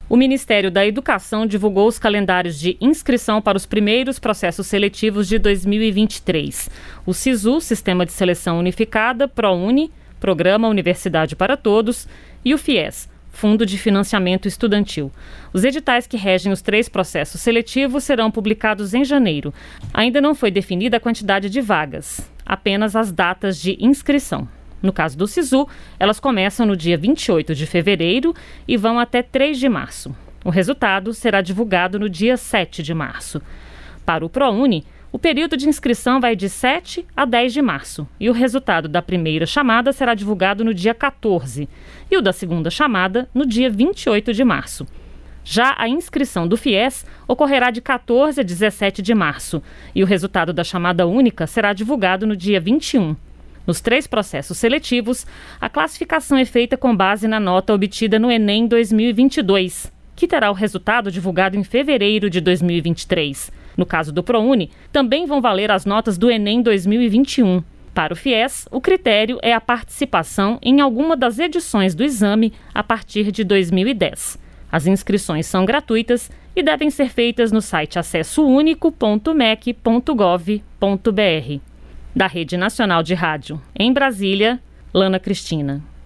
O Ministério da Educação divulgou os calendários de inscrição para os primeiros processos seletivos de 2023. O SISU, Sistema de Seleção Unificada, ProUni, Programa Universidade para Todos, e o FIES, Fundo de Financiamento Estudantil. Os editais que regem os 3 processos seletivos serão publicados em janeiro. Ainda não foi definida a quantidade de vagas, apenas as datas de inscrição. No caso do SISU, elas começam no dia 28 de fevereiro e vão até 3 de março. O resultado será divulgado no dia 7 de março. Para o ProUni, o período de inscrição vai de 7 a 10 de março e o resultado da primeira chamada será divulgado no dia 14 e o da segunda chamada no dia 28 de março. Já a inscrição do FIES ocorrerá de 14 a 17 de março e o resultado da chamada única será divulgado no dia 21. Nos 3 processos seletivos, a classificação é feita com base na nota obtida no Enem 2022, que terá o resultado divulgado em fevereiro de 2023. No caso do ProUni, também vão valer as notas do Enem 2021. Para o FIES, o critério é a participação em alguma das edições do exame a partir de 2010. As inscrições são gratuitas e devem ser feitas no site acessounico.mec.gov.br. Da Rede Nacional de Rádio, em Brasília, Lana Cristina.